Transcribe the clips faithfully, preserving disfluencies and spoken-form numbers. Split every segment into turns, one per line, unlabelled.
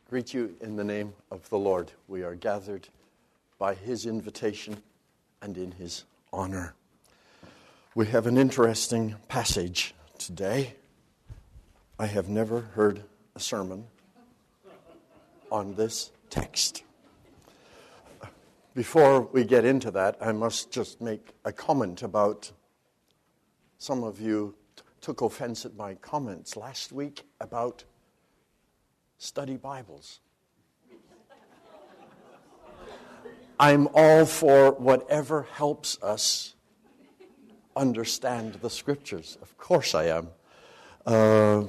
greet you in the name of the Lord. We are gathered by his invitation and in his honor. We have an interesting passage today. I have never heard a sermon on this text. Before we get into that, I must just make a comment about some of you t- took offense at my comments last week about study Bibles. I'm all for whatever helps us understand the Scriptures. Of course I am. Uh,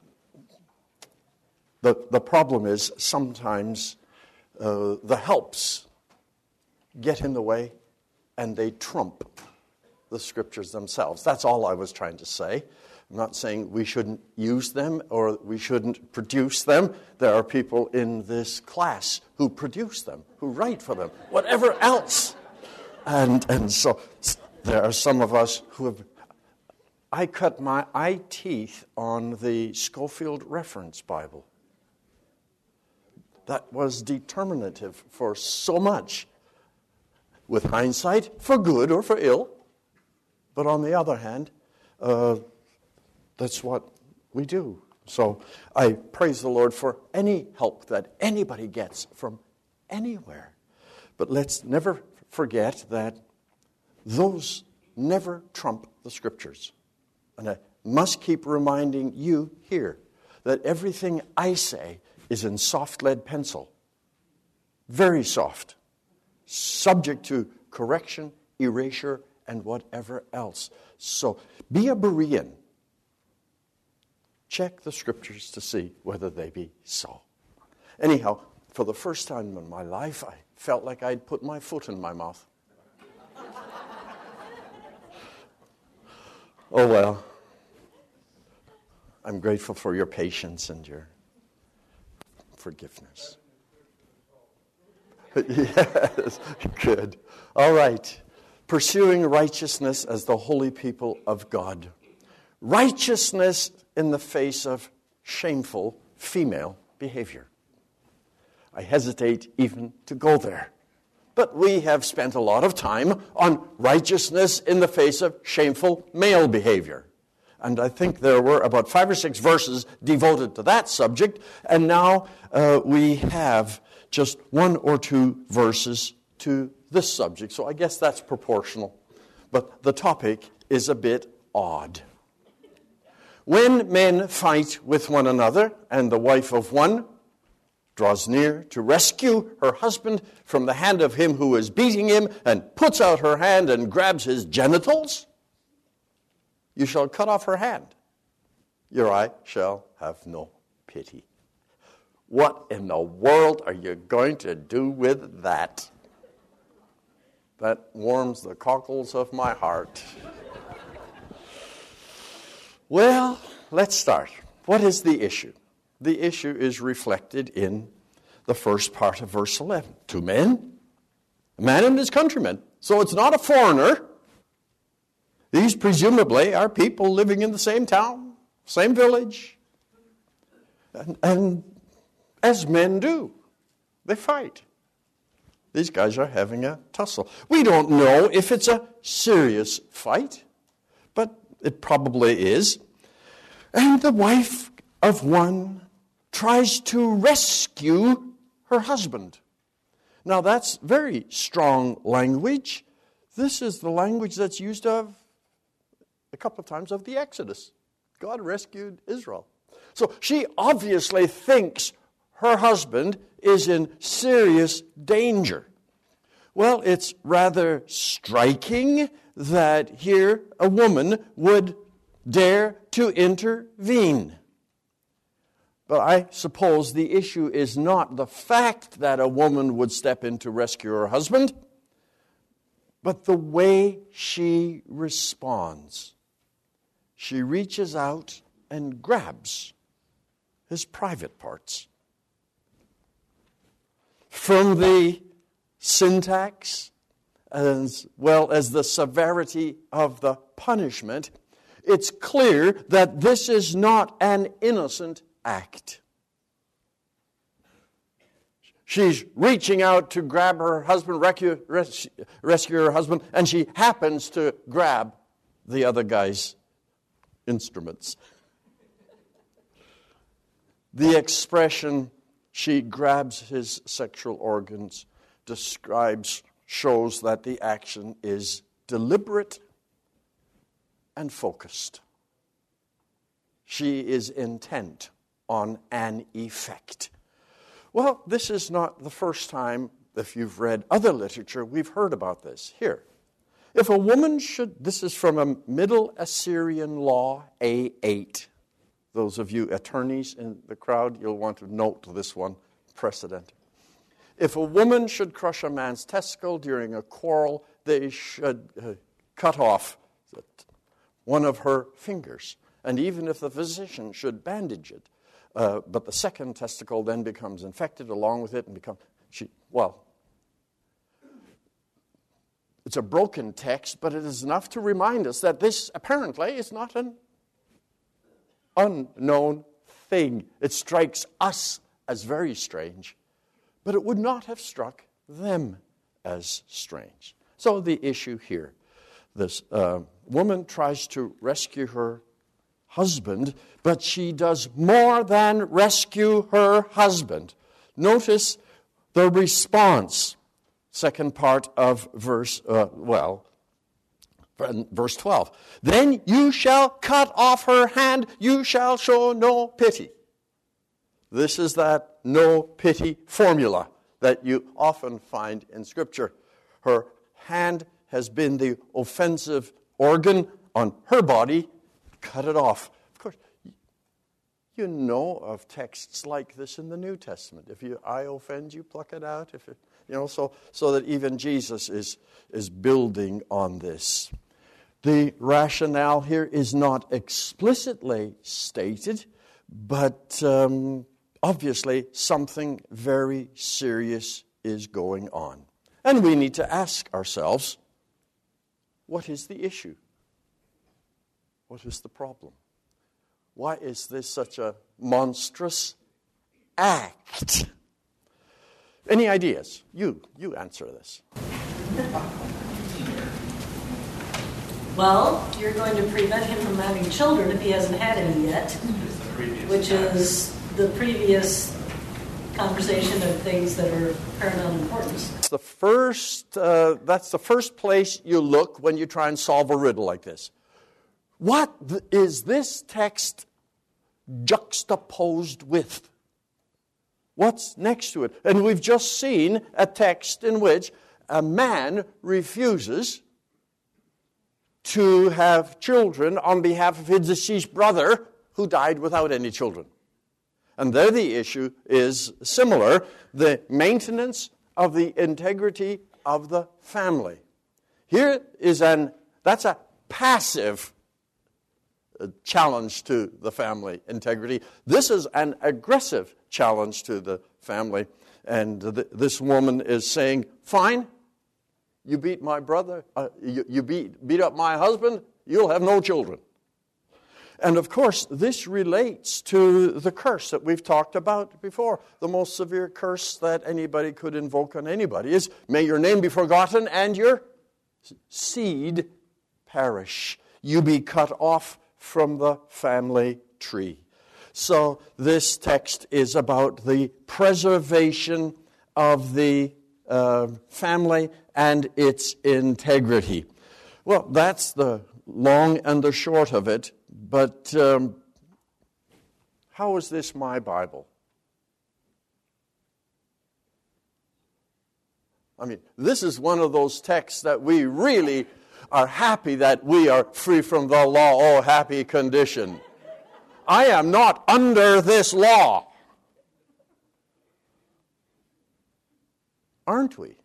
the, the problem is sometimes uh, the helps get in the way and they trump the Scriptures themselves. That's all I was trying to say. I'm not saying we shouldn't use them or we shouldn't produce them. There are people in this class who produce them, who write for them, whatever else. And and so there are some of us who have... I cut my eye teeth on the Scofield Reference Bible. That was determinative for so much. With hindsight, for good or for ill. But on the other hand, uh, that's what we do. So I praise the Lord for any help that anybody gets from anywhere. But let's never forget that those never trump the Scriptures. And I must keep reminding you here that everything I say is in soft lead pencil. Very soft. Subject to correction, erasure, and whatever else. So be a Berean. Check the Scriptures to see whether they be so. Anyhow, for the first time in my life, I felt like I'd put my foot in my mouth. Oh well. I'm grateful for your patience and your forgiveness. Yes, good. All right. Pursuing righteousness as the holy people of God. Righteousness in the face of shameful female behavior. I hesitate even to go there. But we have spent a lot of time on righteousness in the face of shameful male behavior. And I think there were about five or six verses devoted to that subject. And now uh, we have just one or two verses to this subject. So I guess that's proportional. But the topic is a bit odd. When men fight with one another, and the wife of one draws near to rescue her husband from the hand of him who is beating him, and puts out her hand and grabs his genitals, you shall cut off her hand. Your eye shall have no pity. What in the world are you going to do with that? That warms the cockles of my heart. Well, let's start. What is the issue? The issue is reflected in the first part of verse eleven. Two men, a man and his countrymen. So it's not a foreigner. These presumably are people living in the same town, same village. And, and as men do, they fight. These guys are having a tussle. We don't know if it's a serious fight, but it probably is. And the wife of one tries to rescue her husband. Now that's very strong language. This is the language that's used of a couple of times of the Exodus. God rescued Israel. So she obviously thinks her husband is in serious danger. Well, it's rather striking that here a woman would dare to intervene. But I suppose the issue is not the fact that a woman would step in to rescue her husband, but the way she responds. She reaches out and grabs his private parts. From the syntax, as well as the severity of the punishment, it's clear that this is not an innocent act. She's reaching out to grab her husband, rescue, res- rescue her husband, and she happens to grab the other guy's instruments. The expression, she grabs his sexual organs, describes, shows that the action is deliberate and focused. She is intent on an effect. Well, this is not the first time, if you've read other literature, we've heard about this. Here, if a woman should, this is from a Middle Assyrian law, A eight. Those of you attorneys in the crowd, you'll want to note this one, precedent. If a woman should crush a man's testicle during a quarrel, they should uh, cut off one of her fingers. And even if the physician should bandage it, uh, but the second testicle then becomes infected along with it and becomes, she, well, it's a broken text, but it is enough to remind us that this apparently is not an unknown thing. It strikes us as very strange, but it would not have struck them as strange. So the issue here, this uh, woman tries to rescue her husband, but she does more than rescue her husband. Notice the response, second part of verse, uh, well, verse twelve. Then you shall cut off her hand, you shall show no pity. This is that no pity formula that you often find in Scripture. Her hand has been the offensive organ on her body, cut it off. Of course, you know of texts like this in the New Testament. If your eye offends you, pluck it out. If it, you know, so so that even Jesus is is building on this. The rationale here is not explicitly stated, but um, obviously something very serious is going on. And we need to ask ourselves, what is the issue? What is the problem? Why is this such a monstrous act? Any ideas? You, you answer this.
Well, you're going to prevent him from having children if he hasn't had any yet, which is the previous conversation of things that are paramount importance.
It's the first, uh, that's the first place you look when you try and solve a riddle like this. What th- is this text juxtaposed with? What's next to it? And we've just seen a text in which a man refuses to have children on behalf of his deceased brother who died without any children. And there the issue is similar, the maintenance of the integrity of the family. Here is an, that's a passive challenge to the family integrity. This is an aggressive challenge to the family. And th- this woman is saying, fine, you beat my brother, uh, you, you beat, beat up my husband, you'll have no children. And of course, this relates to the curse that we've talked about before. The most severe curse that anybody could invoke on anybody is, may your name be forgotten and your seed perish. You be cut off from the family tree. So this text is about the preservation of the uh, family and its integrity. Well, that's the long and the short of it. But um, how is this my Bible? I mean, this is one of those texts that we really are happy that we are free from the law. Oh, happy condition. I am not under this law. Aren't we?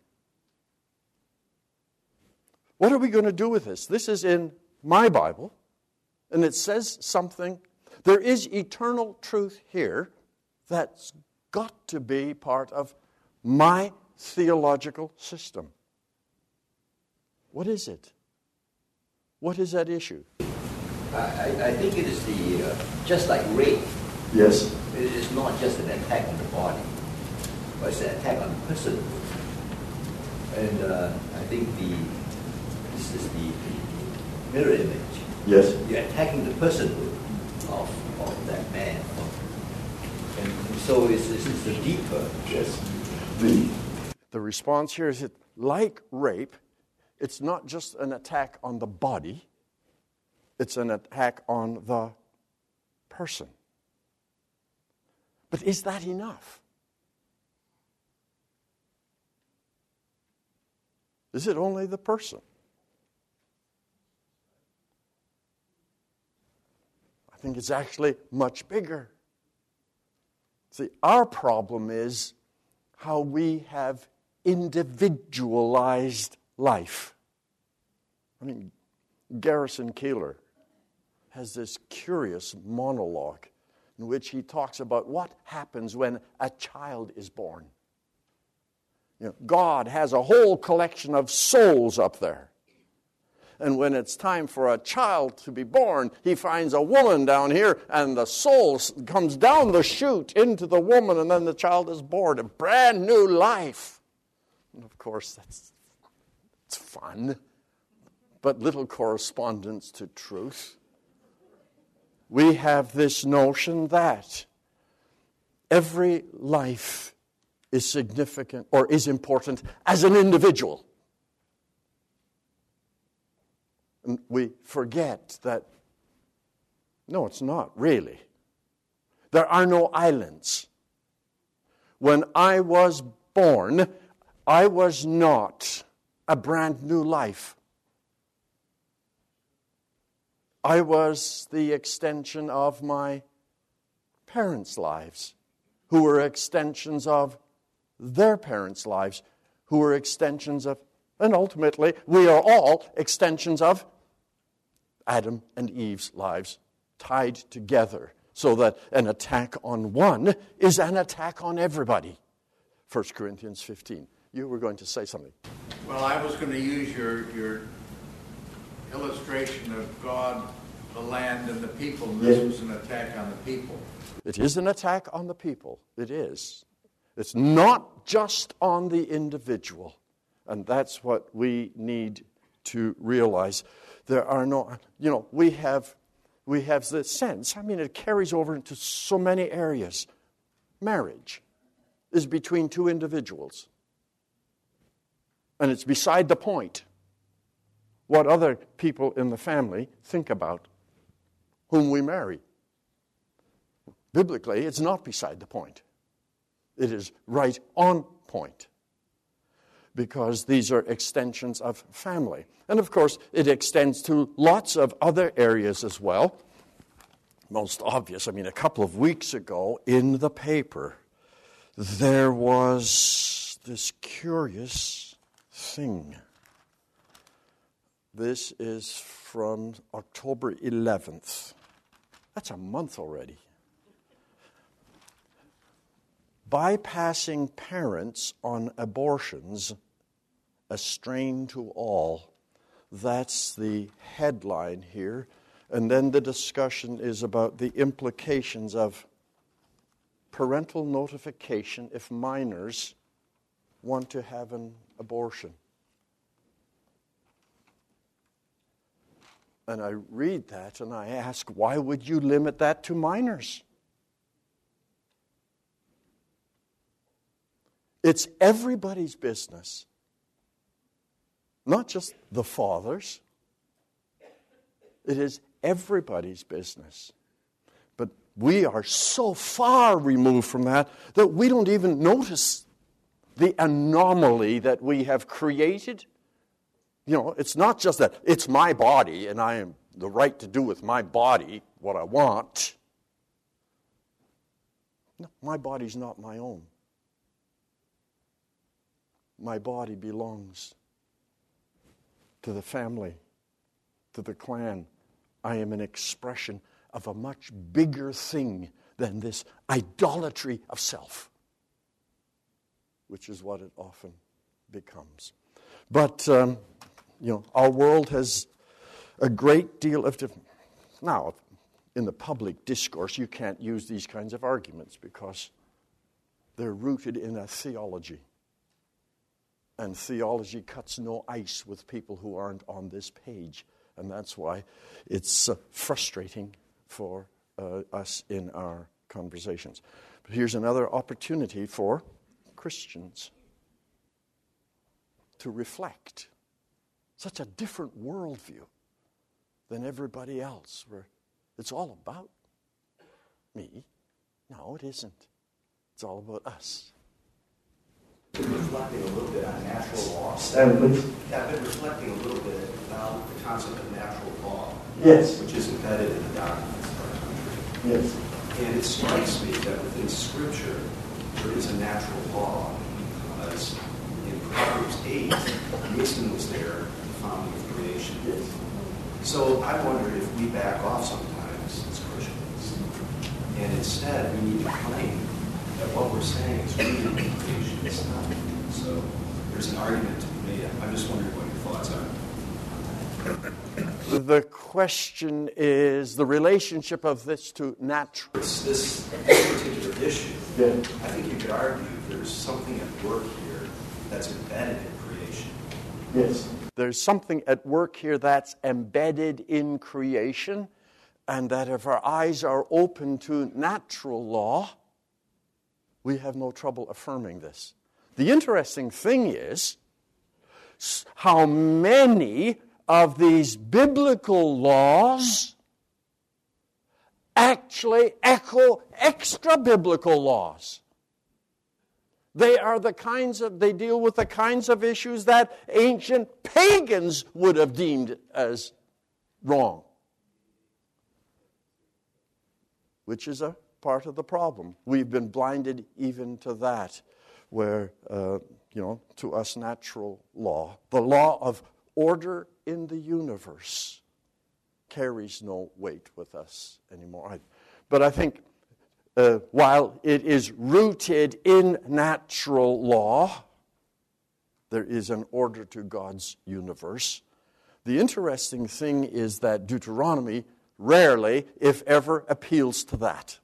What are we going to do with this? This is in my Bible. And it says something. There is eternal truth here that's got to be part of my theological system. What is it? What is that issue?
I, I think it is the, uh, just like rape.
Yes.
It is not just an attack on the body, Well, it's an attack on the person. And uh, I think the this is the, the mirror image.
Yes.
You're attacking the personhood of, of that man. And so it's, it's, it's a deeper.
Yes. The, the response here is that, like rape, it's not just an attack on the body, it's an attack on the person. But is that enough? Is it only the person? I think it's actually much bigger. See, our problem is how we have individualized life. I mean, Garrison Keillor has this curious monologue in which he talks about what happens when a child is born. You know, God has a whole collection of souls up there. And when it's time for a child to be born, he finds a woman down here, and the soul comes down the chute into the woman, and then the child is born, a brand new life. And of course, that's it's fun, but little correspondence to truth. We have this notion that every life is significant or is important as an individual. And we forget that, no, it's not really. There are no islands. When I was born, I was not a brand new life. I was the extension of my parents' lives, who were extensions of their parents' lives, who were extensions of, and ultimately, we are all extensions of Adam and Eve's lives tied together, so that an attack on one is an attack on everybody. First Corinthians fifteen. You were going to say something.
Well, I was going to use your your illustration of God, the land, and the people. And this was an attack on the people.
It is an attack on the people. It is. It's not just on the individual. And that's what we need to realize. There are no, you know, we have we have this sense, I mean, it carries over into so many areas. Marriage is between two individuals. And it's beside the point what other people in the family think about whom we marry. Biblically, it's not beside the point. It is right on point, because these are extensions of family. And of course, it extends to lots of other areas as well. Most obvious, I mean, a couple of weeks ago in the paper, there was this curious thing. This is from October eleventh. That's a month already. Bypassing parents on abortions, a strain to all. That's the headline here. And then the discussion is about the implications of parental notification if minors want to have an abortion. And I read that and I ask, why would you limit that to minors? It's everybody's business. Not just the fathers. It is everybody's business. But we are so far removed from that that we don't even notice the anomaly that we have created. You know, it's not just that it's my body and I am the right to do with my body what I want. No, my body's not my own. My body belongs to the family, to the clan. I am an expression of a much bigger thing than this idolatry of self, which is what it often becomes. But, um, you know, our world has a great deal of different. Now, in the public discourse, you can't use these kinds of arguments because They're rooted in a theology. And theology cuts no ice with people who aren't on this page. And that's why it's uh, frustrating for uh, us in our conversations. But here's another opportunity for Christians to reflect. Such a different worldview than everybody else, where it's all about me. No, it isn't. It's all about us.
Reflecting a little bit on natural law.
Stand, please.
Yeah, I've been reflecting a little bit about the concept of natural law.
Yes.
Which is embedded in the documents of our country.
Yes.
And it strikes me that within Scripture, there is a natural law. Because in Proverbs eight, wisdom was there at the founding of creation.
Yes.
So I wonder if we back off sometimes as Christians, and instead we need to claim that what we're saying is rooted in creation itself. So there's an argument to be made. I'm just wondering what your thoughts are.
The question is the relationship of this to natural.
It's this particular issue.
Yeah.
I think you could argue there's something at work here that's embedded in creation.
Yes. There's something at work here that's embedded in creation, and that if our eyes are open to natural law, we have no trouble affirming this. The interesting thing is how many of these biblical laws actually echo extra-biblical laws. They are the kinds of, they deal with the kinds of issues that ancient pagans would have deemed as wrong. Which is a part of the problem. We've been blinded even to that, where, uh, you know, to us natural law, the law of order in the universe, carries no weight with us anymore. I, but I think uh, while it is rooted in natural law, there is an order to God's universe. The interesting thing is that Deuteronomy rarely, if ever, appeals to that.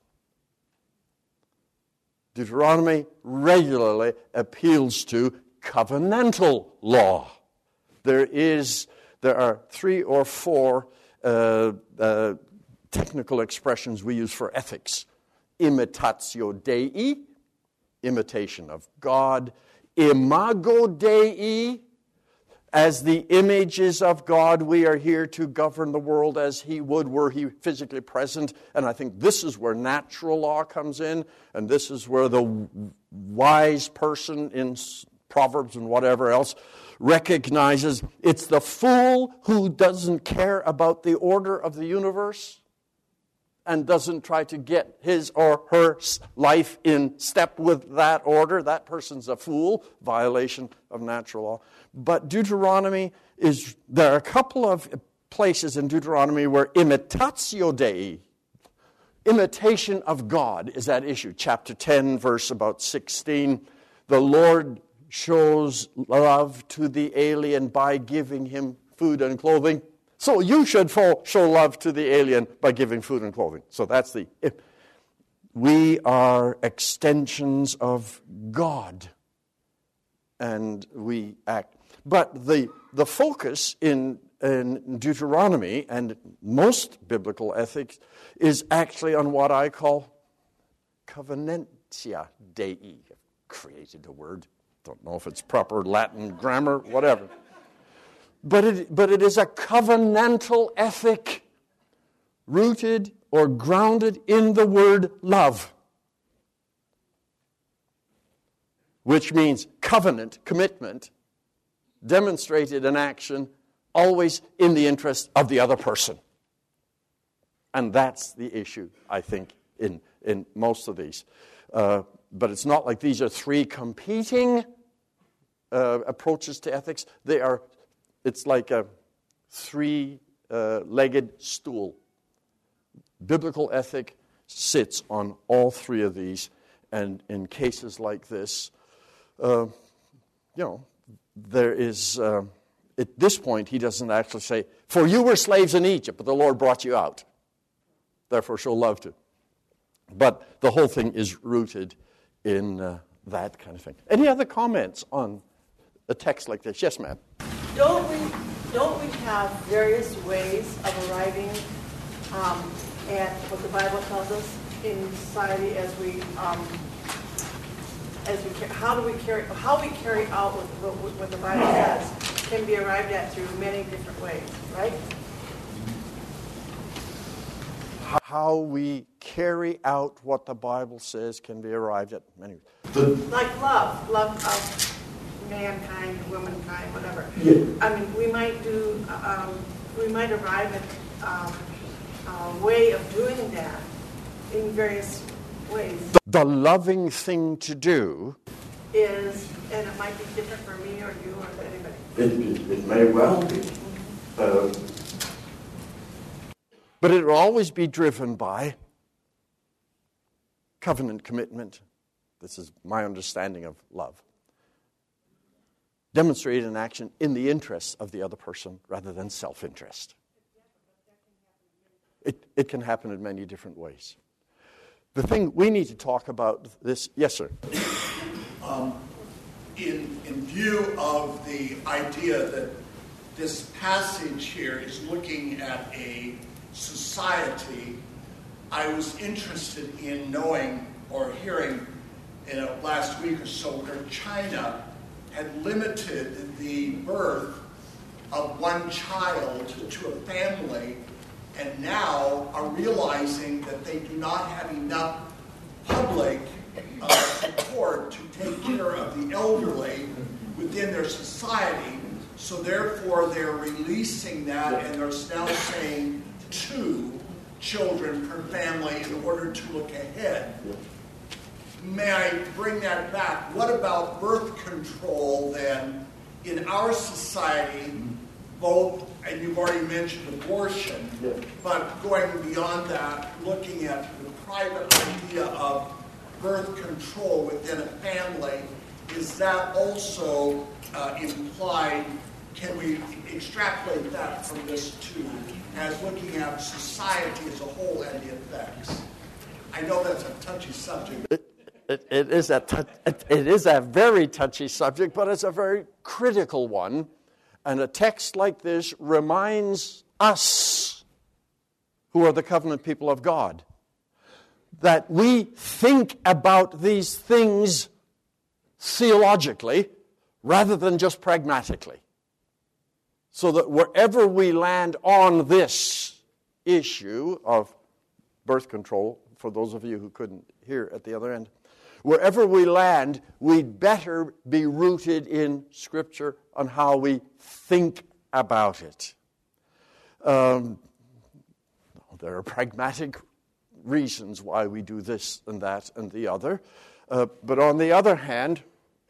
Deuteronomy regularly appeals to covenantal law. There is, there are three or four uh, uh, technical expressions we use for ethics. Imitatio Dei, imitation of God. Imago Dei, as the images of God, we are here to govern the world as He would were He physically present. And I think this is where natural law comes in, and this is where the wise person in Proverbs and whatever else recognizes it's the fool who doesn't care about the order of the universe and doesn't try to get his or her life in step with that order. That person's a fool, violation of natural law. But Deuteronomy is, there are a couple of places in Deuteronomy where imitatio Dei, imitation of God, is at issue. Chapter ten, verse about sixteen, the Lord shows love to the alien by giving him food and clothing. So you should show love to the alien by giving food and clothing. So that's the... We are extensions of God, and we act. But the the focus in, in Deuteronomy and most biblical ethics is actually on what I call covenantia Dei. I've created a word. Don't know if it's proper Latin grammar, whatever. But it, but it is a covenantal ethic rooted or grounded in the word love, which means covenant, commitment, demonstrated in action, always in the interest of the other person. And that's the issue, I think, in, in most of these. Uh, but it's not like these are three competing uh, approaches to ethics. They are, it's like a three-legged uh, stool. Biblical ethic sits on all three of these, and in cases like this, uh, you know, there is, uh, at this point, he doesn't actually say, for you were slaves in Egypt, but the Lord brought you out. Therefore, show love to. But the whole thing is rooted in uh, that kind of thing. Any other comments on a text like this? Yes, ma'am.
Don't we don't we have various ways of arriving um, at what the Bible tells us in society as we um, as we how do we carry how we carry out what, what, what the Bible says can be arrived at through many different ways, right?
How we carry out what the Bible says can be arrived at many ways.
Like love, love of mankind, womankind, whatever.
Yeah.
I mean, we might do, um, we might arrive at um, a way of doing that in various ways.
The loving thing to do
is, and it might be different for me or you or anybody.
It, it, it may well be. Uh, but it will always be driven by covenant commitment. This is my understanding of love. Demonstrated in action in the interests of the other person rather than self-interest. It, it can happen in many different ways. The thing we need to talk about this, yes, sir.
Um, in, in view of the idea that this passage here is looking at a society, I was interested in knowing or hearing in a last week or so where China had limited the birth of one child to a family, and now are realizing that they do not have enough public uh, support to take care of the elderly within their society. So therefore, they're releasing that, and they're now saying two children per family in order to look ahead. May I bring that back? What about birth control then in our society, both, and you've already mentioned abortion, yeah. but going beyond that, looking at the private idea of birth control within a family, is that also uh, implied? Can we extrapolate that from this too, as looking at society as a whole and the effects? I know that's a touchy subject.
It, it, it, is a t- it, it is a very touchy subject, but it's a very critical one. And a text like this reminds us, who are the covenant people of God, that we think about these things theologically rather than just pragmatically. So that wherever we land on this issue of birth control, for those of you who couldn't hear at the other end, wherever we land, we'd better be rooted in Scripture on how we think about it. Um, there are pragmatic reasons why we do this and that and the other. Uh, but on the other hand,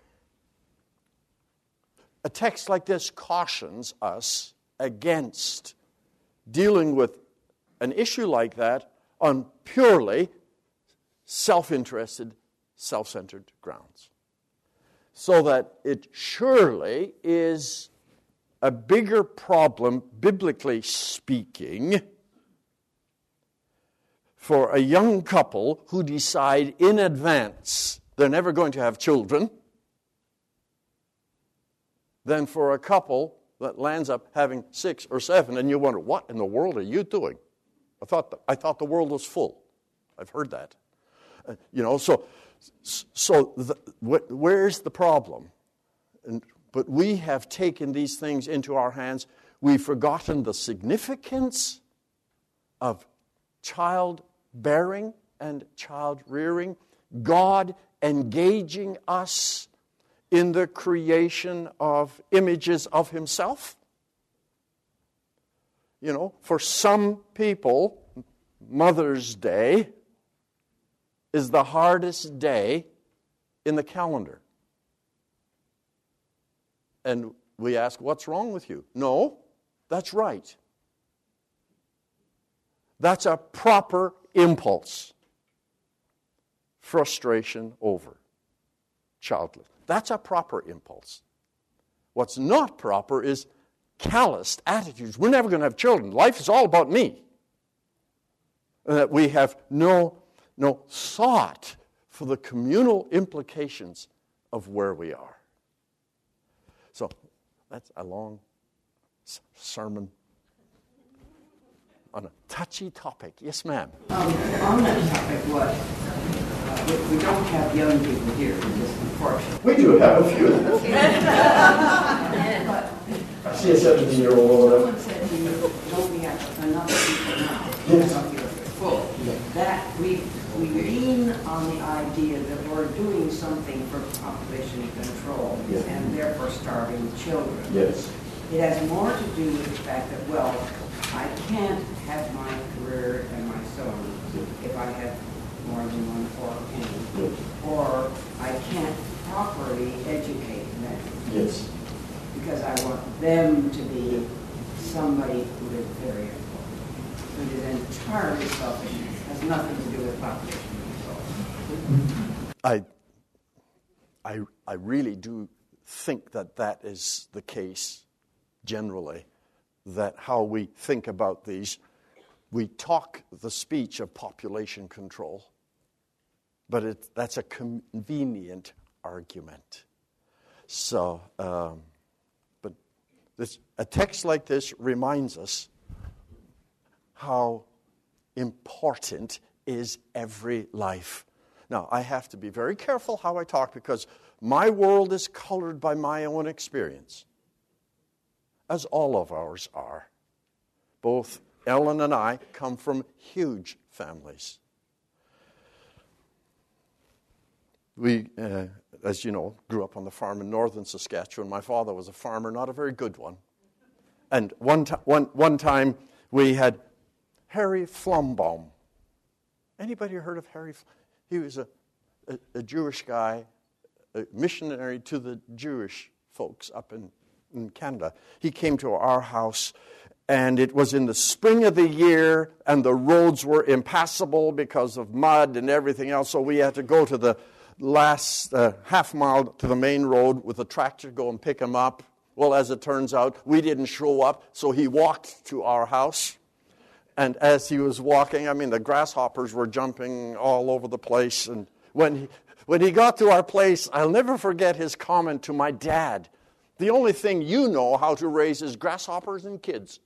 a text like this cautions us against dealing with an issue like that on purely self-interested, self-centered grounds. So that it surely is a bigger problem, biblically speaking, for a young couple who decide in advance they're never going to have children, than for a couple that lands up having six or seven, and you wonder, what in the world are you doing? I thought the, I thought the world was full. I've heard that. Uh, you know, so so the, wh- where's the problem? And, but we have taken these things into our hands. We've forgotten the significance of childbearing and child rearing. God engaging us in the creation of images of Himself. You know, for some people, Mother's Day is the hardest day in the calendar. And we ask, what's wrong with you? No, that's right. That's a proper impulse. Frustration over childless. That's a proper impulse. What's not proper is calloused attitudes. We're never going to have children. Life is all about me. And that we have no, no thought for the communal implications of where we are. So that's a long s- sermon on a touchy topic. Yes, ma'am.
Um, on that topic, what, uh, we, we don't have young people here, just unfortunately.
We do have a few.
But
I see a seventeen-year-old over there.
someone said you don't be at enough people now.
Yes.
Some people are full. That we, we lean on the idea that we're doing something for population control
Yes.
and therefore starving children.
Yes.
It has more to do with the fact that, well, I can't have my career and my so on if I have more than one or any, or I can't properly educate them
Yes.
because I want them to be somebody who is very important. So it is entirely selfish. It has nothing to do with population control.
I, I, I really do think that that is the case generally, that how we think about these, we talk the speech of population control, but it, that's a convenient argument. So, um, but this, a text like this reminds us how important is every life. Now, I have to be very careful how I talk because my world is colored by my own experience, as all of ours are. Both Ellen and I come from huge families. We, uh, as you know, grew up on the farm in northern Saskatchewan. My father was a farmer, not a very good one. And one, t- one, one time we had Harry Flumbaum. Anybody heard of Harry? He was a, a, a Jewish guy, a missionary to the Jewish folks up in, in Canada. He came to our house, and it was in the spring of the year, and the roads were impassable because of mud and everything else, so we had to go to the last uh, half mile to the main road with a tractor to go and pick him up. Well, as it turns out, we didn't show up, so he walked to our house. And as he was walking, I mean, the grasshoppers were jumping all over the place. And when he, when he got to our place, I'll never forget his comment to my dad. The only thing you know how to raise is grasshoppers and kids.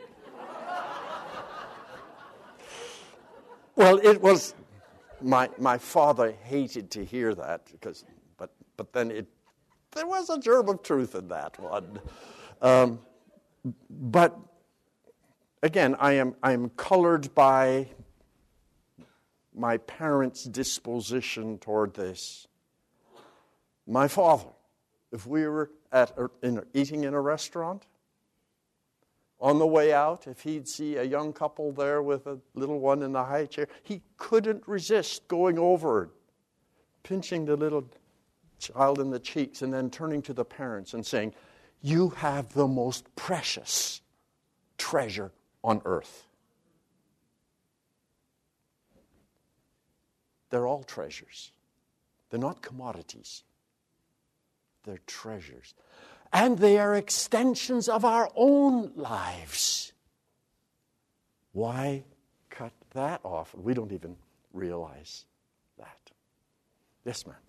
Well, it was, my my father hated to hear that, because, but but then it, there was a germ of truth in that one. Um, but again, I am I am colored by my parents' disposition toward this. My father, if we were at a, in, eating in a restaurant, on the way out, if he'd see a young couple there with a little one in the high chair, he couldn't resist going over, pinching the little child in the cheeks, and then turning to the parents and saying, "You have the most precious treasure on earth." They're all treasures. They're not commodities. They're treasures. And they are extensions of our own lives. Why cut that off? We don't even realize that. Yes, ma'am.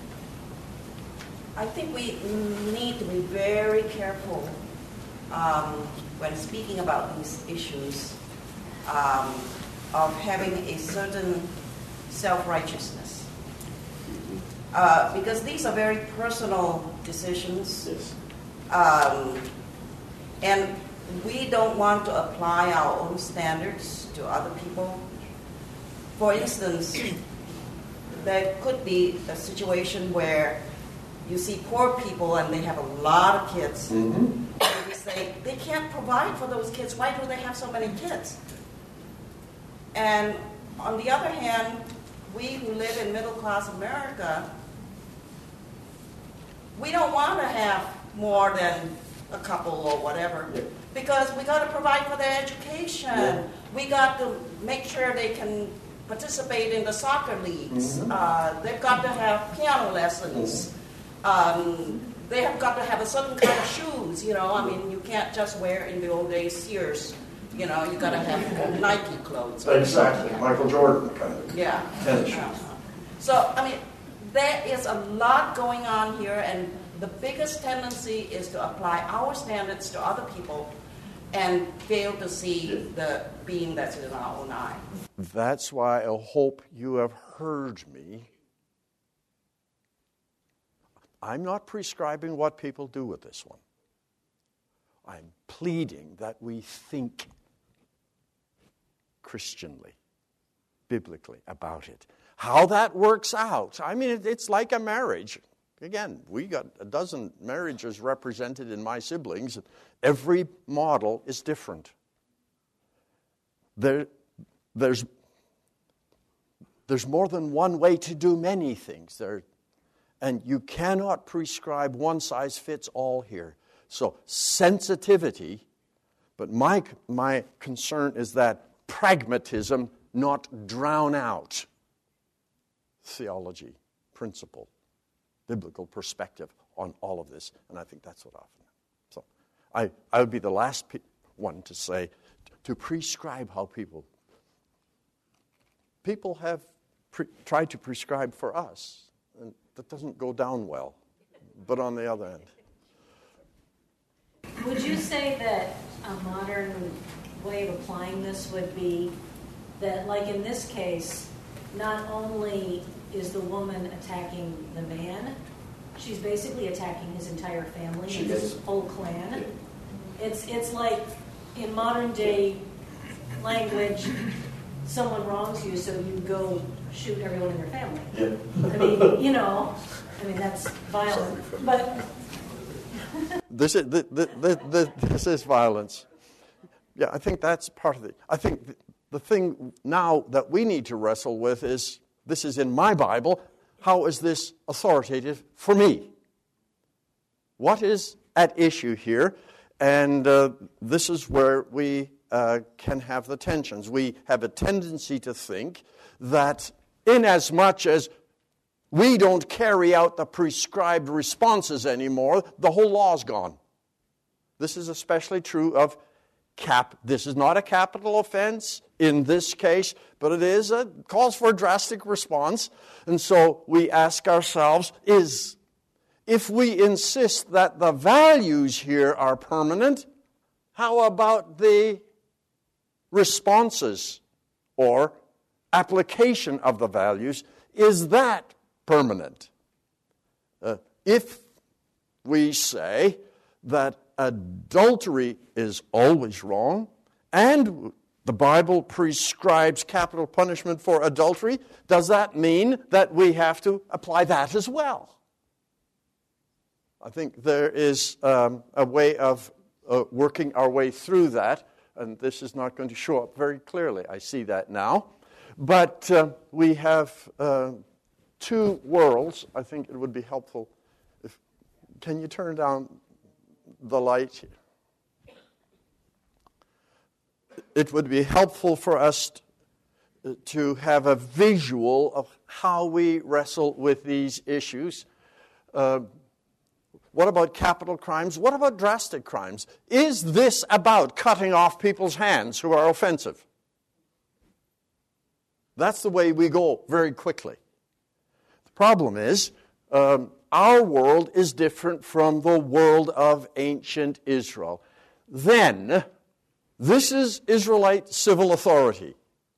I think we need to be very careful um, when speaking about these issues um, of having a certain self-righteousness. Uh, because these are very personal decisions.
Yes.
Um, and we don't want to apply our own standards to other people. For instance, there could be a situation where you see poor people and they have a lot of kids.
Mm-hmm.
And we say, they can't provide for those kids. Why do they have so many kids? And on the other hand, we who live in middle-class America, we don't want to have more than a couple or whatever,
yeah.
because we got to provide for their education.
Yeah.
We got to make sure they can participate in the soccer leagues.
Mm-hmm.
Uh, they've got to have piano lessons.
Mm-hmm.
Um, they have got to have a certain kind of shoes. You know, I mean, you can't just wear in the old days Sears. You know, you got to have Nike clothes.
Exactly, Michael Jordan kind of.
Yeah.
Tennis shoes.
Uh-huh. So, I mean, there is a lot going on here, and the biggest tendency is to apply our standards to other people and fail to see the beam that's in our own eye.
That's why I hope you have heard me. I'm not prescribing what people do with this one. I'm pleading that we think Christianly, biblically about it. How that works out, I mean, it's like a marriage. Again, we got a dozen marriages represented in my siblings. Every model is different. There, there's, there's more than one way to do many things. There, and you cannot prescribe one size fits all here. So sensitivity, but my, my concern is that pragmatism not drown out theology, principle, biblical perspective on all of this. And I think that's what often. So I, I would be the last pe- one to say, to prescribe how people, people have pre- tried to prescribe for us, and that doesn't go down well. But on the other end.
Would you say that a modern way of applying this would be that, like in this case, not only is the woman attacking the man, she's basically attacking his entire family
She
and his
is.
whole clan.
Yeah.
It's it's like in modern day language, someone wrongs you, so you go shoot everyone in your family.
Yeah.
I mean, you know, I mean that's violent, but
This is the, the, the, the, this is violence. Yeah, I think that's part of it. I think the, the thing now that we need to wrestle with is, this is in my Bible, how is this authoritative for me? What is at issue here? And uh, this is where we uh, can have the tensions. We have a tendency to think that inasmuch as we don't carry out the prescribed responses anymore, the whole law's gone. This is especially true of cap. This is not a capital offense in this case, but it is a calls for a drastic response. And so we ask ourselves, is if we insist that the values here are permanent, how about the responses or application of the values? Is that permanent? Uh, if we say that adultery is always wrong, and the Bible prescribes capital punishment for adultery, does that mean that we have to apply that as well? I think there is um, a way of uh, working our way through that, and this is not going to show up very clearly. I see that now. But uh, we have uh, two worlds. I think it would be helpful if, can you turn down the light here? It would be helpful for us to have a visual of how we wrestle with these issues. Uh, what about capital crimes? What about drastic crimes? Is this about cutting off people's hands who are offensive? That's the way we go very quickly. The problem is, um, our world is different from the world of ancient Israel. Then, this is Israelite civil authority.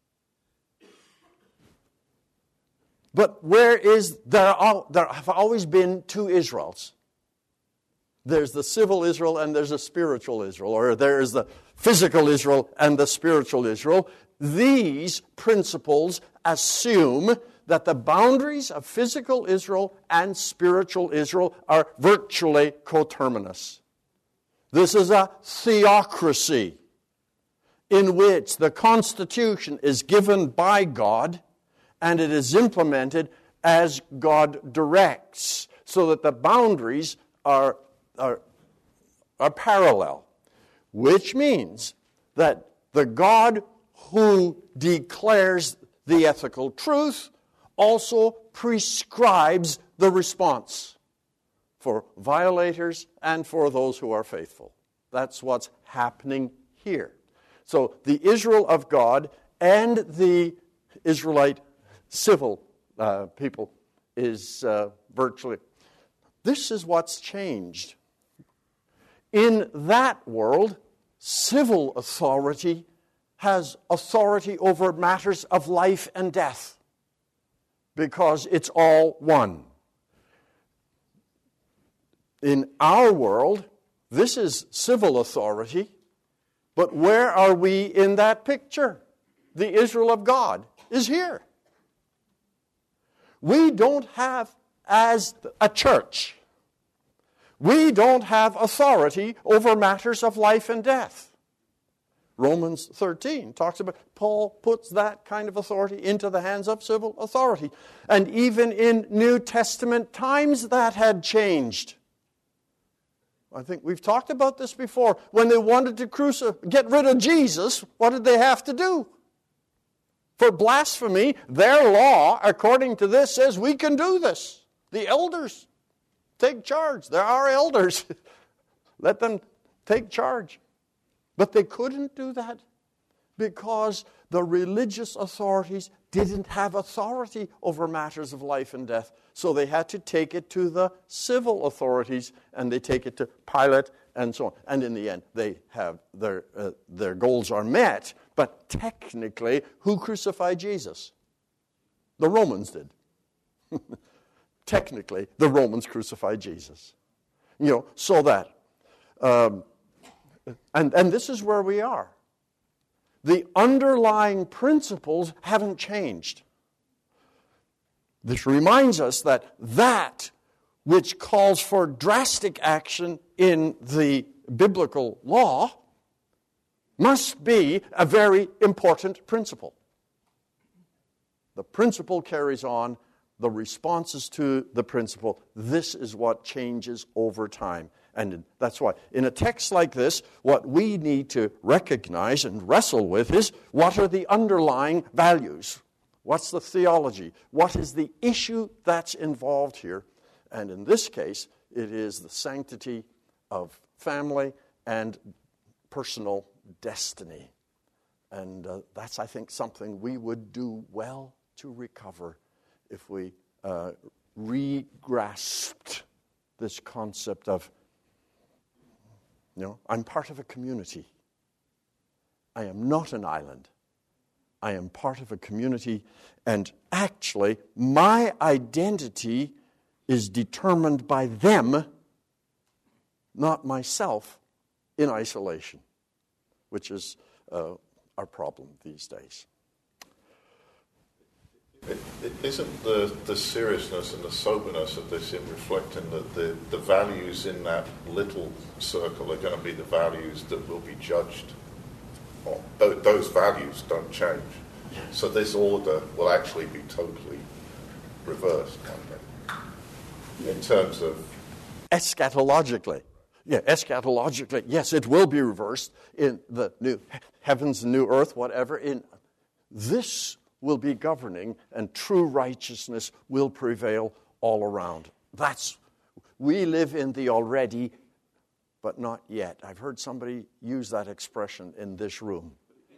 But where is, there, are, there have always been two Israels. There's the civil Israel and there's a spiritual Israel, or there's the physical Israel and the spiritual Israel. These principles assume that the boundaries of physical Israel and spiritual Israel are virtually coterminous. This is a theocracy in which the Constitution is given by God and it is implemented as God directs, so that the boundaries are, are, are parallel, which means that the God who declares the ethical truth also prescribes the response for violators and for those who are faithful. That's what's happening here. So the Israel of God and the Israelite civil uh, people is uh, virtually... This is what's changed. In that world, civil authority has authority over matters of life and death because it's all one. In our world, this is civil authority, but where are we in that picture? The Israel of God is here. We don't have, as a church, we don't have authority over matters of life and death. Romans thirteen talks about, Paul puts that kind of authority into the hands of civil authority. And even in New Testament times that had changed. I think we've talked about this before. When they wanted to crucify, get rid of Jesus, what did they have to do? For blasphemy, their law, according to this, says we can do this. The elders take charge. They're our elders. Let them take charge. But they couldn't do that because the religious authorities didn't have authority over matters of life and death. So they had to take it to the civil authorities, and they take it to Pilate and so on. And in the end, they have their uh, their goals are met. But technically, who crucified Jesus? The Romans did. Technically, the Romans crucified Jesus. You know, so that, um, and, and this is where we are. The underlying principles haven't changed. This reminds us that that which calls for drastic action in the biblical law must be a very important principle. The principle carries on. The responses to the principle, this is what changes over time. And that's why, in a text like this, what we need to recognize and wrestle with is, what are the underlying values? What's the theology? What is the issue that's involved here? And in this case, it is the sanctity of family and personal destiny. And uh, that's, I think, something we would do well to recover if we uh, re-grasped this concept of, you know, I'm part of a community. I am not an island. I am part of a community, and actually, my identity is determined by them, not myself, in isolation, which is uh, our problem these days.
It, it isn't the, the seriousness and the soberness of this in reflecting that the, the values in that little circle are going to be the values that will be judged on. Th- those values don't change. So this order will actually be totally reversed, in terms of...
Eschatologically. Yeah, eschatologically, yes, it will be reversed in the new heavens and new earth, whatever. In this will be governing, and true righteousness will prevail all around. That's, we live in the already, but not yet. I've heard somebody use that expression in this room.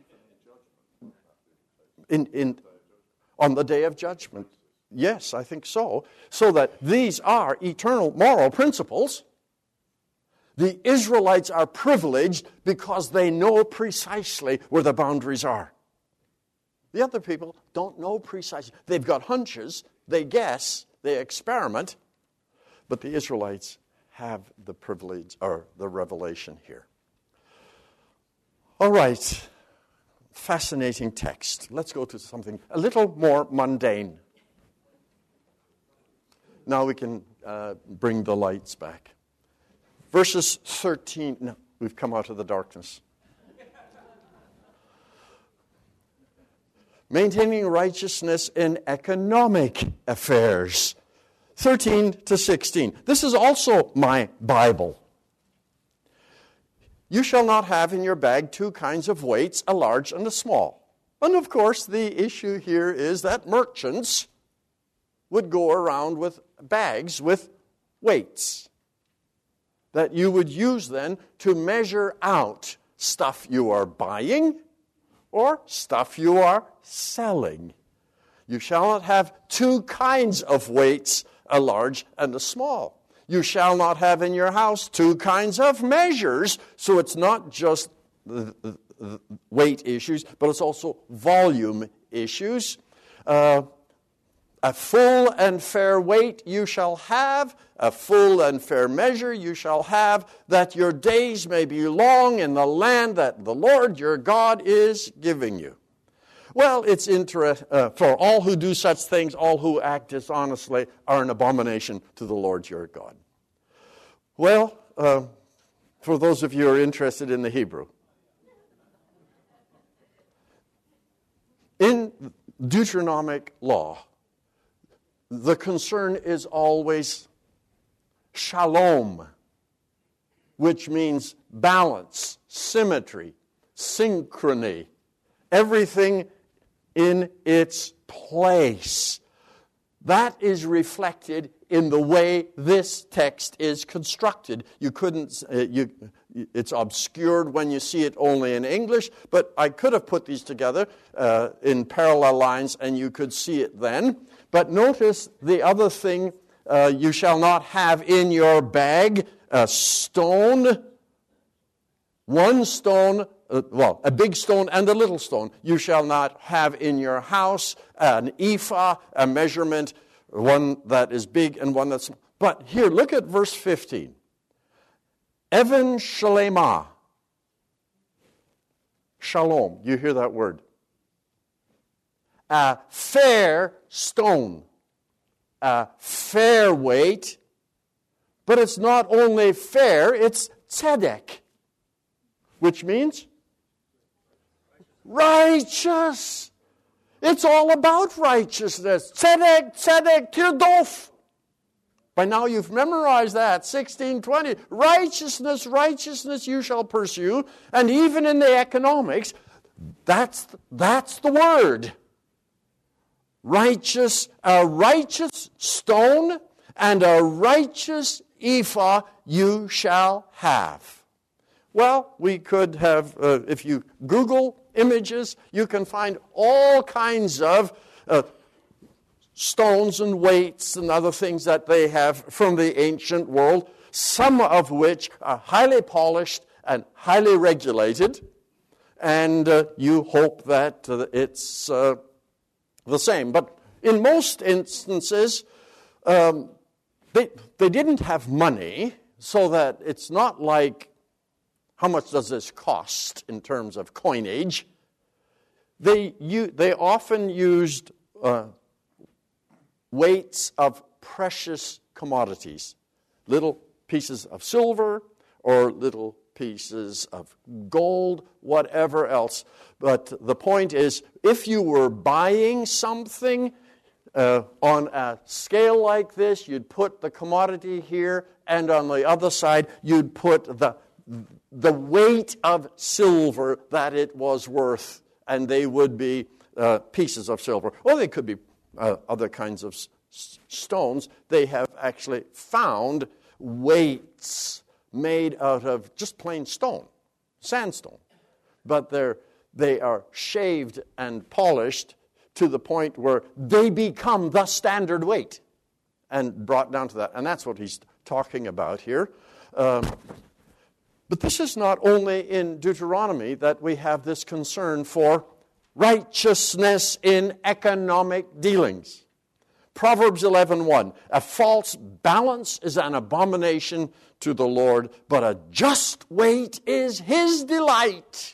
In, in, on the day of judgment. Yes, I think so. So that these are eternal moral principles. The Israelites are privileged because they know precisely where the boundaries are. The other people don't know precisely. They've got hunches, they guess, they experiment, but the Israelites have the privilege or the revelation here. All right, fascinating text. Let's go to something a little more mundane. Now we can uh, bring the lights back. Verses thirteen, no, we've come out of the darkness. Maintaining righteousness in economic affairs. thirteen to sixteen. This is also my Bible. You shall not have in your bag two kinds of weights, a large and a small. And of course, the issue here is that merchants would go around with bags with weights that you would use then to measure out stuff you are buying or stuff you are selling. You shall not have two kinds of weights, a large and a small. You shall not have in your house two kinds of measures. So it's not just the, the, the weight issues, but it's also volume issues. Uh, a full and fair weight you shall have, a full and fair measure you shall have, that your days may be long in the land that the Lord your God is giving you. Well, it's interesting. Uh, for all who do such things, all who act dishonestly, are an abomination to the Lord your God. Well, uh, for those of you who are interested in the Hebrew, in Deuteronomic law, the concern is always shalom, which means balance, symmetry, synchrony, everything in its place. That is reflected in the way this text is constructed. You couldn't, uh, you, it's obscured when you see it only in English, but I could have put these together uh, in parallel lines and you could see it then. But notice the other thing, uh, you shall not have in your bag a stone, one stone, uh, well, a big stone and a little stone. You shall not have in your house an ephah, a measurement, one that is big and one that's small. But here, look at verse fifteen. Even shalema. Shalom. You hear that word? A fair stone. A fair weight. But it's not only fair, it's tzedek. Which means righteous. It's all about righteousness. Tzedek, tzedek, tirdof. By now you've memorized that. sixteen twenty. Righteousness, righteousness you shall pursue. And even in the economics, that's, that's the word. Righteous, a righteous stone and a righteous ephah you shall have. Well, we could have, uh, if you Google images, you can find all kinds of uh, stones and weights and other things that they have from the ancient world, some of which are highly polished and highly regulated, and uh, you hope that uh, it's uh, the same. But in most instances, um, they, they didn't have money, so that it's not like, how much does this cost in terms of coinage? They, you, they often used uh, weights of precious commodities, little pieces of silver or little pieces of gold, whatever else. But the point is, if you were buying something uh, on a scale like this, you'd put the commodity here, and on the other side, you'd put the the weight of silver that it was worth, and they would be uh, pieces of silver. Or they could be uh, other kinds of s- stones. They have actually found weights made out of just plain stone, sandstone. But they're, they are shaved and polished to the point where they become the standard weight and brought down to that. And that's what he's talking about here. Um, But this is not only in Deuteronomy that we have this concern for righteousness in economic dealings. Proverbs eleven one, a false balance is an abomination to the Lord, but a just weight is his delight.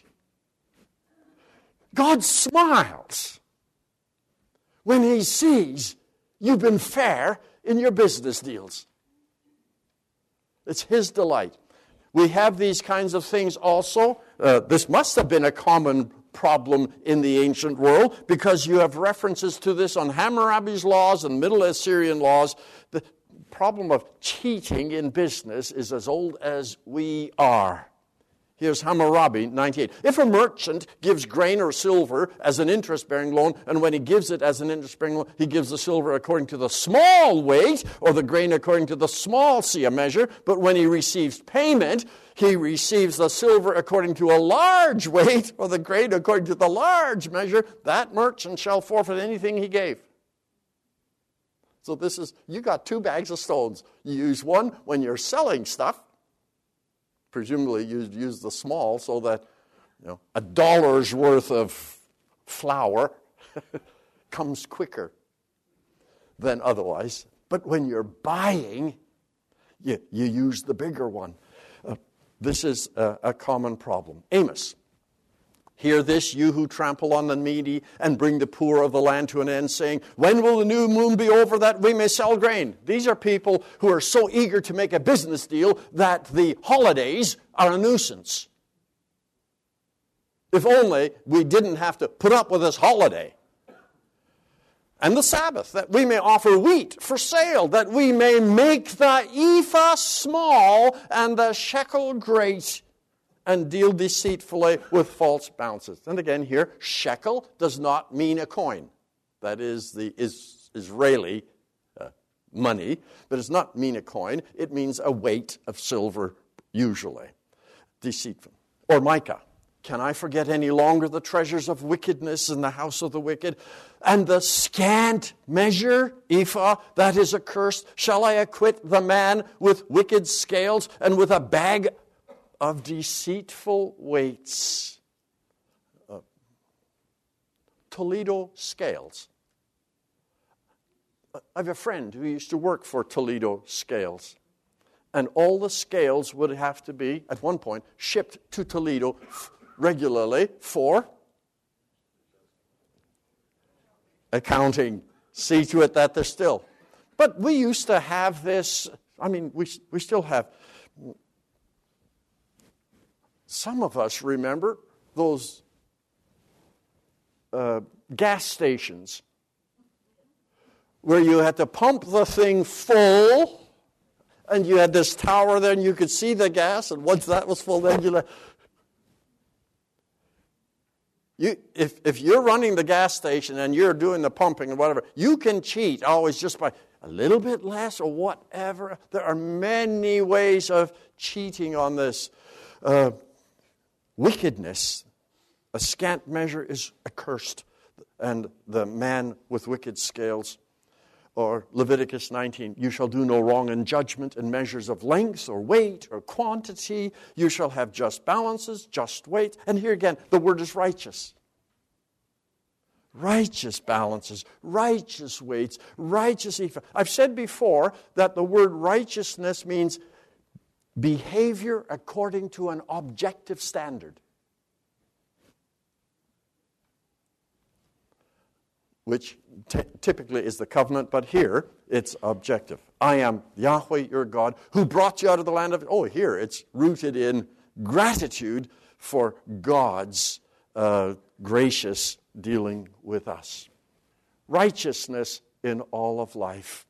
God smiles when he sees you've been fair in your business deals. It's his delight. We have these kinds of things also. Uh, this must have been a common problem in the ancient world, because you have references to this on Hammurabi's laws and Middle Assyrian laws. The problem of cheating in business is as old as we are. Here's Hammurabi, ninety-eight. If a merchant gives grain or silver as an interest-bearing loan, and when he gives it as an interest-bearing loan, he gives the silver according to the small weight, or the grain according to the small sea measure, but when he receives payment, he receives the silver according to a large weight, or the grain according to the large measure, that merchant shall forfeit anything he gave. So this is, you got two bags of stones. You use one when you're selling stuff. Presumably you use the small so that, you know, a dollar's worth of flour comes quicker than otherwise. But when you're buying, you, you use the bigger one. Uh, this is a, a common problem. Amos. Hear this, you who trample on the needy and bring the poor of the land to an end, saying, when will the new moon be over that we may sell grain? These are people who are so eager to make a business deal that the holidays are a nuisance. If only we didn't have to put up with this holiday. And the Sabbath, that we may offer wheat for sale, that we may make the ephah small and the shekel great, and deal deceitfully with false balances. And again here, shekel does not mean a coin. That is the is Israeli uh, money, but it does not mean a coin. It means a weight of silver, usually. Deceitful. Or Micah. Can I forget any longer the treasures of wickedness in the house of the wicked? And the scant measure, ephah, that is accursed, shall I acquit the man with wicked scales and with a bag of deceitful weights? Uh, Toledo Scales. I have a friend who used to work for Toledo Scales. And all the scales would have to be, at one point, shipped to Toledo regularly for accounting. See to it that they're still. But we used to have this, I mean, we we still have. Some of us remember those uh, gas stations where you had to pump the thing full, and you had this tower there, and you could see the gas, and once that was full, then you let... You, if, if you're running the gas station and you're doing the pumping and whatever, you can cheat always just by a little bit less or whatever. There are many ways of cheating on this. Uh, Wickedness, a scant measure is accursed, and the man with wicked scales. Or Leviticus nineteen, you shall do no wrong in judgment in measures of length or weight or quantity. You shall have just balances, just weight. And here again, the word is righteous. Righteous balances, righteous weights, righteous ephah. I've said before that the word righteousness means behavior according to an objective standard, which t- typically is the covenant, but here it's objective. I am Yahweh your God who brought you out of the land of... Oh, here it's rooted in gratitude for God's uh, gracious dealing with us. Righteousness in all of life.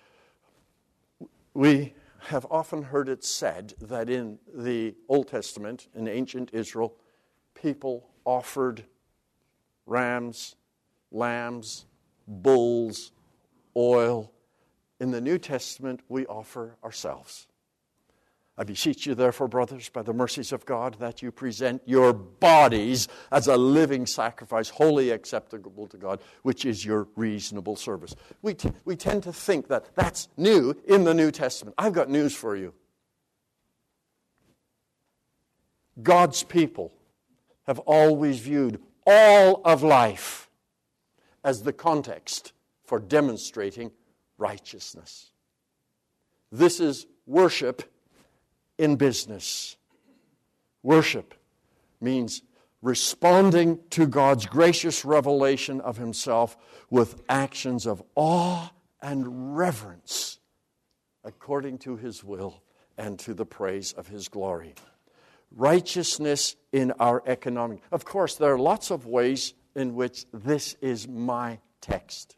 We have often heard it said that in the Old Testament, in ancient Israel, people offered rams, lambs, bulls, oil. In the New Testament, we offer ourselves. I beseech you, therefore, brothers, by the mercies of God, that you present your bodies as a living sacrifice, wholly acceptable to God, which is your reasonable service. We, t- we tend to think that that's new in the New Testament. I've got news for you. God's people have always viewed all of life as the context for demonstrating righteousness. This is worship in business. Worship means responding to God's gracious revelation of himself with actions of awe and reverence according to his will and to the praise of his glory. Righteousness in our economic... Of course, there are lots of ways in which this is my text.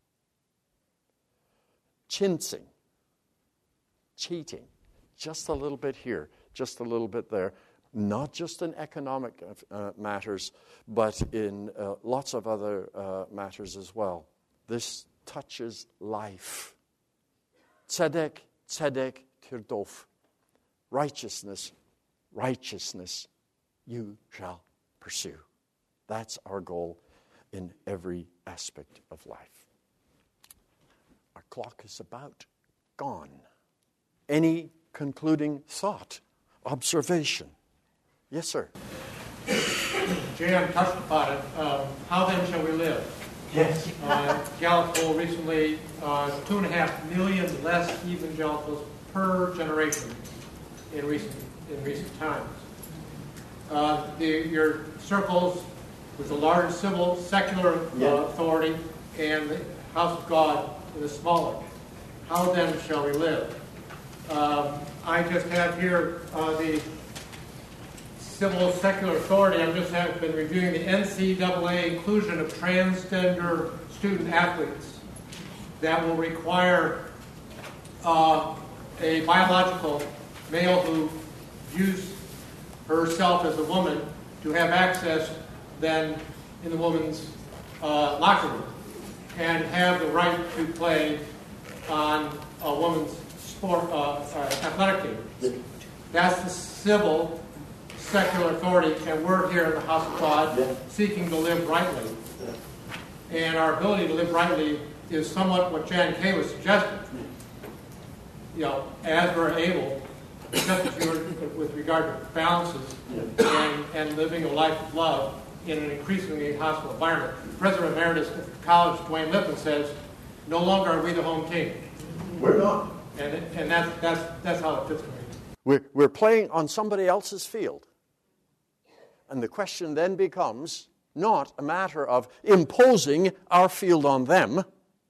Chincing, cheating. Just a little bit here, just a little bit there. not just in economic uh, matters, but in uh, lots of other uh, matters as well. This touches life. Tzedek, tzedek, tirdof. Righteousness, righteousness, you shall pursue. That's our goal in every aspect of life. Our clock is about gone. Any concluding thought, observation? Yes, sir.
Jan touched upon it. Um, how then shall we live?
Yes.
Uh, Gallup poll recently, uh, two and a half million less evangelicals per generation in recent in recent times. Uh, the, your circles with the large civil secular uh,
yeah.
authority and the house of God in the smaller. How then shall we live? Um, I just have here uh, the civil secular authority. I just have been reviewing the N C double A inclusion of transgender student athletes that will require uh, a biological male who views herself as a woman to have access then in the woman's uh, locker room and have the right to play on a woman's sport uh, uh, athletic team. That's the civil secular authority, and we're here in the house of God yeah. seeking to live rightly. Yeah. And our ability to live rightly is somewhat what Jan Kay was suggesting. You know, as we're able, just as you were with regard to balances yeah. and, and living a life of love in an increasingly hostile environment. President Emeritus of the College, Dwayne Lippman, says, no longer are we the home team.
We're not.
And, and that's, that's, that's how it fits for me.
We're, we're playing on somebody else's field. And the question then becomes not a matter of imposing our field on them.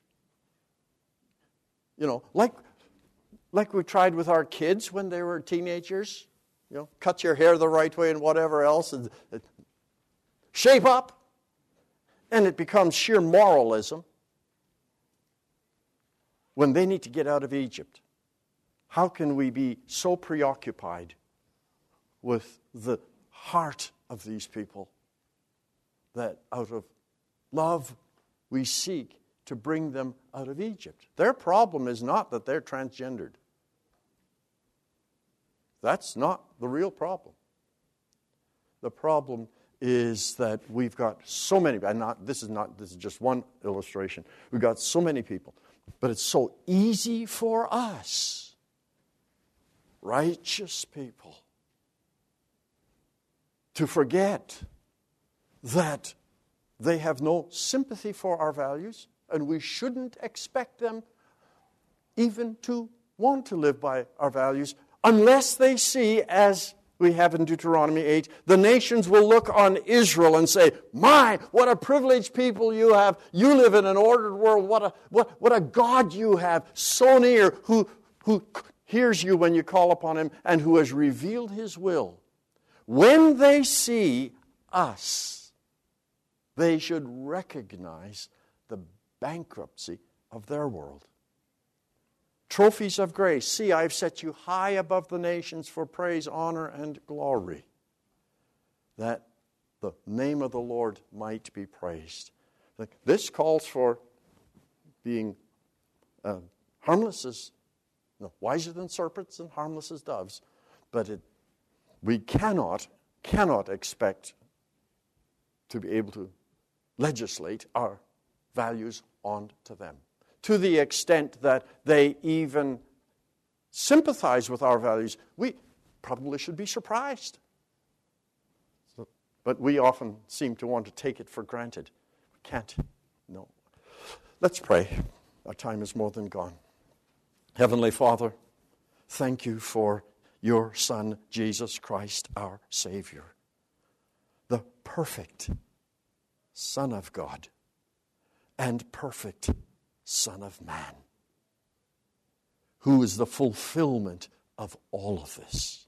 You know, like, like we tried with our kids when they were teenagers. You know, cut your hair the right way and whatever else. And, uh, shape up. And it becomes sheer moralism when they need to get out of Egypt. How can we be so preoccupied with the heart of these people that out of love we seek to bring them out of Egypt? Their problem is not that they're transgendered. That's not the real problem. The problem is that we've got so many, and not this is not this is just one illustration. We've got so many people, but it's so easy for us, righteous people, to forget that they have no sympathy for our values, and we shouldn't expect them even to want to live by our values unless they see, as we have in Deuteronomy eight, the nations will look on Israel and say, my, what a privileged people you have. You live in an ordered world. What a, what, what a God you have, so near, who, who hears you when you call upon him and who has revealed his will. When they see us, they should recognize the bankruptcy of their world. Trophies of grace. See, I've set you high above the nations for praise, honor, and glory, that the name of the Lord might be praised. This calls for being uh, harmless as, no, wiser than serpents and harmless as doves, but it We cannot, cannot expect to be able to legislate our values onto them to the extent that they even sympathize with our values. We probably should be surprised. So, but we often seem to want to take it for granted. We can't. No. Let's pray. Our time is more than gone. Heavenly Father, thank you for your Son, Jesus Christ, our Savior, the perfect Son of God and perfect Son of Man, who is the fulfillment of all of this.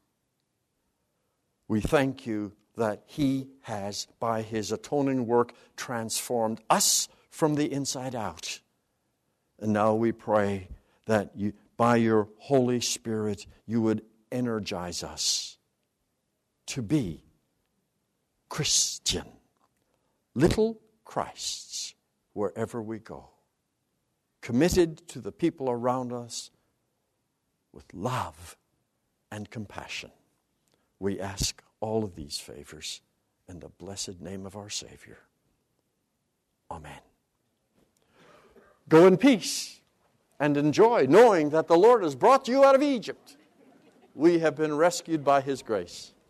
We thank you that he has, by his atoning work, transformed us from the inside out. And now we pray that you, by your Holy Spirit, you would energize us to be Christian, little Christs wherever we go, committed to the people around us with love and compassion. We ask all of these favors in the blessed name of our Savior. Amen. Go in peace and enjoy, knowing that the Lord has brought you out of Egypt. We have been rescued by His grace.